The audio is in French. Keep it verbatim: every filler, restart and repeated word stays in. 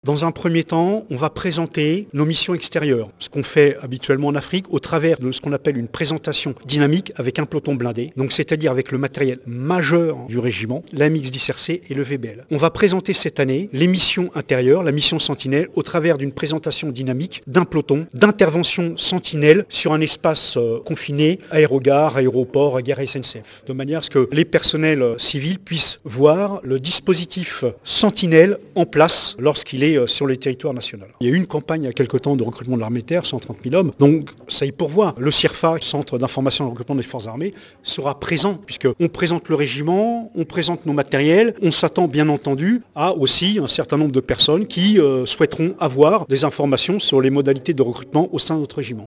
Dans un premier temps, on va présenter nos missions extérieures, ce qu'on fait habituellement en Afrique au travers de ce qu'on appelle une présentation dynamique avec un peloton blindé, donc c'est-à-dire avec le matériel majeur du régiment, l'A M X dix R C et le V B L. On va présenter cette année les missions intérieures, la mission Sentinelle, au travers d'une présentation dynamique d'un peloton d'intervention Sentinelle sur un espace euh, confiné, aérogare, aéroport, gare S N C F, de manière à ce que les personnels euh, civils puissent voir le dispositif Sentinelle en place lorsqu'il est sur les territoires nationaux. Il y a eu une campagne il y a quelque temps de recrutement de l'armée de terre, cent trente mille hommes, donc ça y pourvoit. Le C I R F A, Centre d'information et de recrutement des forces armées, sera présent, puisqu'on présente le régiment, on présente nos matériels, on s'attend bien entendu à aussi un certain nombre de personnes qui euh, souhaiteront avoir des informations sur les modalités de recrutement au sein de notre régiment.